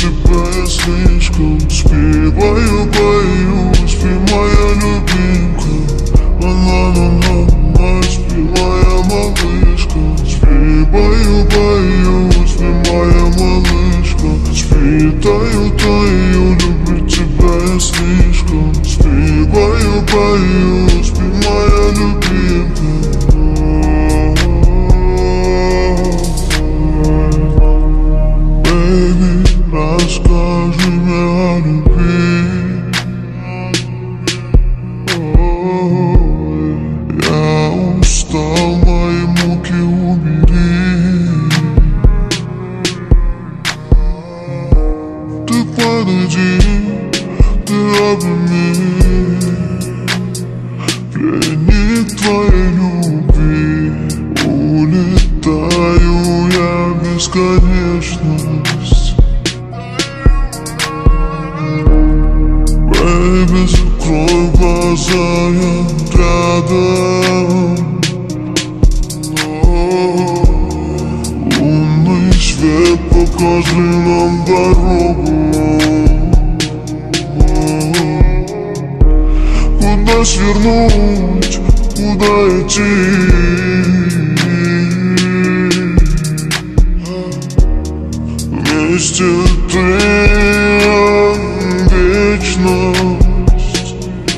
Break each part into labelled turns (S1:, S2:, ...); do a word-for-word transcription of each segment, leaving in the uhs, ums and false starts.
S1: тебя я слишком спеваю, пою, спи, моя любимка. Ла-ла-ла-ла, спи, моя малышка. Спи, пою, пою, спи, моя малышка. Спи, таю, таю, люблю тебя я слишком. Спи, пою, пою, спи, моя любимка. Расскажи мне о любви. Я устал, мои муки убери. Ты подойди, ты обними. Пленник твоей любви. Улетаю я в бесконечность. Baby, закрой глаза, я рядом. Лунный свет покажи нам дорогу. Куда свернуть, куда идти? Вместе ты вечность.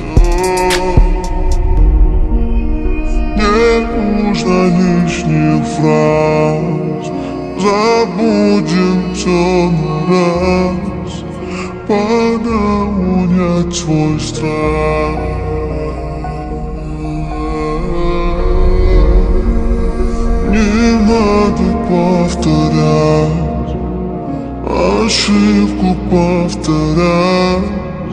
S1: Не нужно лишних фраз. Забудем все на раз. Пора унять свой страх. Не надо повторять, ошибку повторять.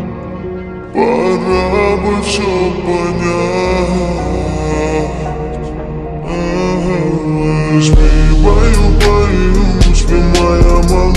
S1: Пора бы все понять. Спи, пою, пою, спи, моя малышка.